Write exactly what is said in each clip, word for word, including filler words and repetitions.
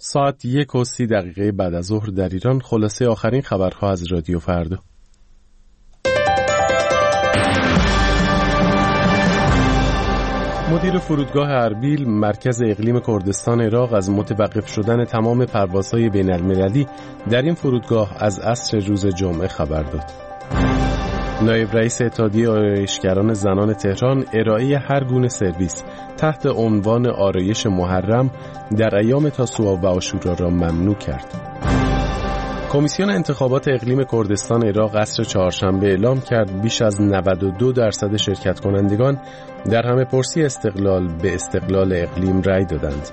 ساعت یک و سی دقیقه بعد از ظهر در ایران. خلاصه آخرین خبرها از رادیو فردا. مدیر فرودگاه اربیل مرکز اقلیم کردستان عراق از متوقف شدن تمام پروازهای بین المللی در این فرودگاه از عصر روز جمعه خبر داد. نایب رئیس اتحادیه آرایشگران زنان تهران ارائه هر گونه سرویس تحت عنوان آرایش محرم در ایام تاسوعا و عاشورا را ممنوع کرد. کمیسیون انتخابات اقلیم کردستان عراق عصر چهارشنبه اعلام کرد بیش از نود و دو درصد شرکت کنندگان در همه‌پرسی استقلال به استقلال اقلیم رأی دادند.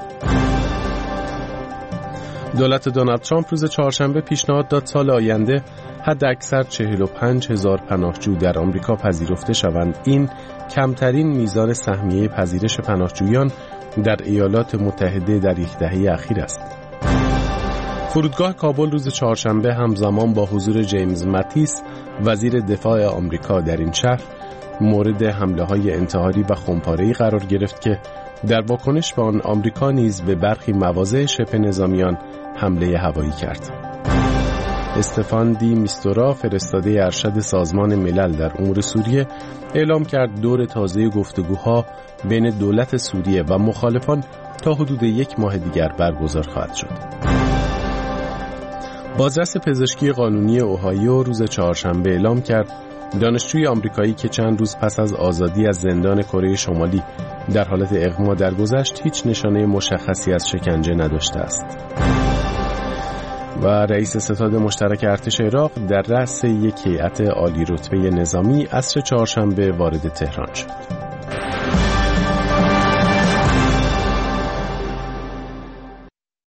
دولت دونالد ترامپ روز چهارشنبه پیشنهاد داد سال آینده حد اکثر چهل و پنج هزار پناهجو در آمریکا پذیرفته شوند. این کمترین میزان سهمیه پذیرش پناهجویان در ایالات متحده در یک دهه اخیر است. فرودگاه کابل روز چهارشنبه همزمان با حضور جیمز ماتیس وزیر دفاع آمریکا در این شهر مورد حمله‌های انتحاری و خمپاره‌ای قرار گرفت که در واکنش به آن آمریکا نیز به برخی مواضع شبه نظامیان حمله هوایی کرد. استفان دی میستورا فرستاده ارشد سازمان ملل در امور سوریه اعلام کرد دور تازه گفتگوها بین دولت سوریه و مخالفان تا حدود یک ماه دیگر برگزار خواهد شد. بازرس پزشکی قانونی اوهایو روز چهارشنبه اعلام کرد دانشجوی آمریکایی که چند روز پس از آزادی از زندان کره شمالی در حالت اغما درگذشت هیچ نشانه مشخصی از شکنجه نداشته است. و رئیس ستاد مشترک ارتش عراق در رأس یک هیئت عالی رتبه نظامی عصر چهارشنبه وارد تهران شد.